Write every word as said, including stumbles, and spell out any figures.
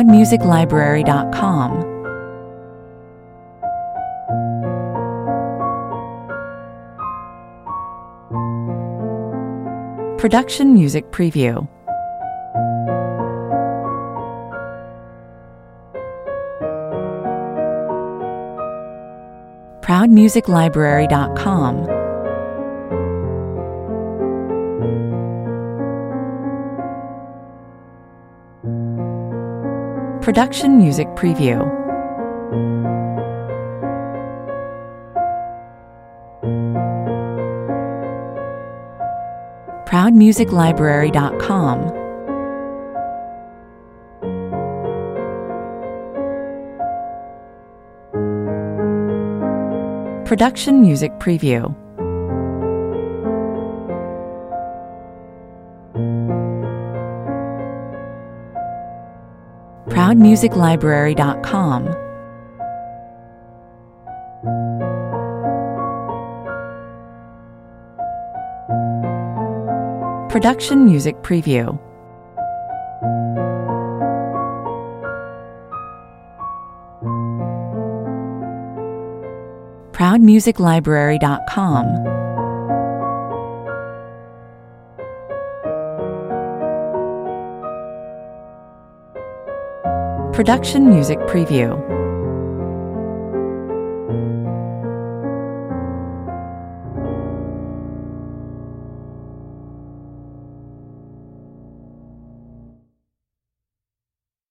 proud music library dot com. Production Music Preview. proud music library dot com. Production Music Preview. proud music library dot com. Production Music Preview. proud music library dot com. Production Music Preview. proud music library dot com. Production Music Preview.